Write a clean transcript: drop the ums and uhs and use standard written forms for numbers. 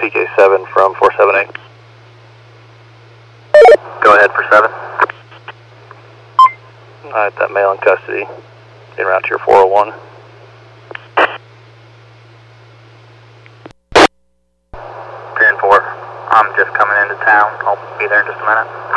PK7 from 478. Go ahead for 7. Alright, that male in custody. Getting around to your 401. Pier 4. I'm just coming into town. I'll be there in just a minute.